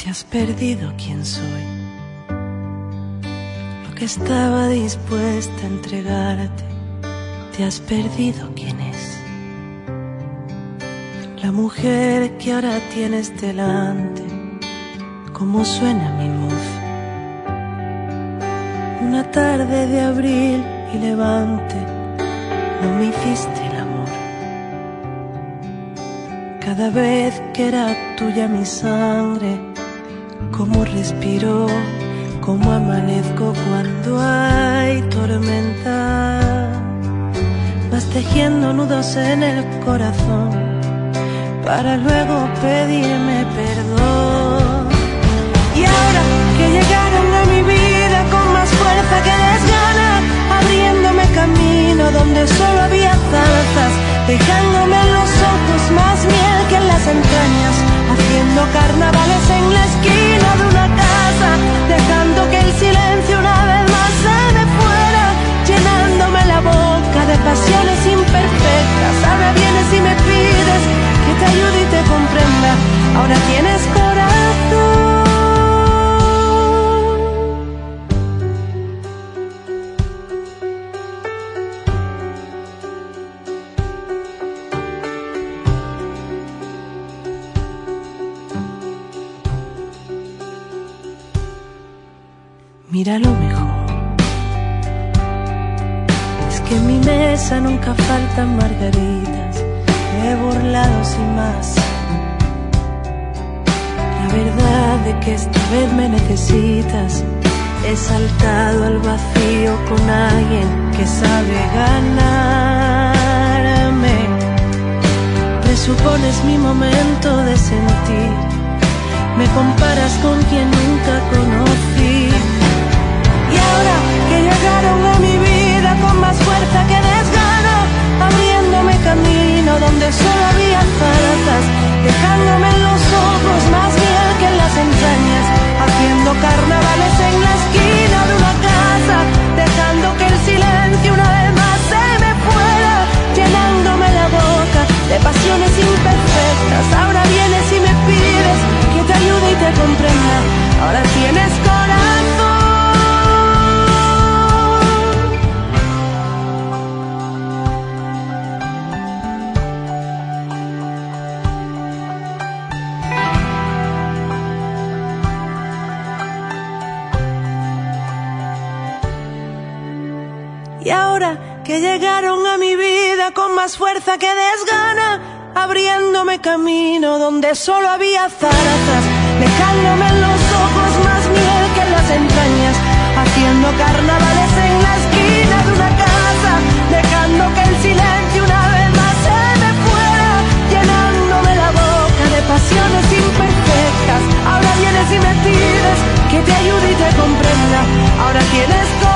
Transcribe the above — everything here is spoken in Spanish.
Te has perdido quién soy, lo que estaba dispuesta a entregarte. Te has perdido quién es la mujer que ahora tienes delante. Cómo suena mi voz, una tarde de abril y levante. No me hiciste el amor, cada vez que era tuya mi sangre. Cómo respiro, cómo amanezco cuando hay tormenta. Vas tejiendo nudos en el corazón para luego pedirme perdón. Y ahora que llegaron a mi vida con más fuerza que desgana, abriéndome camino donde solo había zarzas, dejándome en los ojos más miel que en las entrañas, haciendo carnavales en la esquina de una casa, dejando que el silencio una vez más se me fuera, llenándome la boca de pasiones imperfectas. Ahora vienes y me pides que te ayude y te comprenda. Ahora tienes corazón. Mira lo mejor, es que en mi mesa nunca faltan margaritas. Me he burlado sin más, la verdad de que esta vez me necesitas. He saltado al vacío con alguien que sabe ganarme. Presupones mi momento de sentir, me comparas con quien nunca conocí. Y ahora que llegaron a mi vida con más fuerza que desgana, abriéndome camino donde solo había zarzas, dejándome en los ojos más miel que en las entrañas, haciendo carnavales en la esquina de una casa, dejando que el silencio una vez más se me fuera, llenándome la boca de pasiones imperfectas. Ahora vienes y me pides que te ayude y te comprenda. Ahora tienes corazón. Y ahora que llegaron a mi vida con más fuerza que desgana, abriéndome camino donde solo había zarzas, dejándome en los ojos más miel que en las entrañas, haciendo carnavales en la esquina de una casa, dejando que el silencio una vez más se me fuera, llenándome la boca de pasiones imperfectas. Ahora vienes y me pides que te ayude y te comprenda. Ahora tienes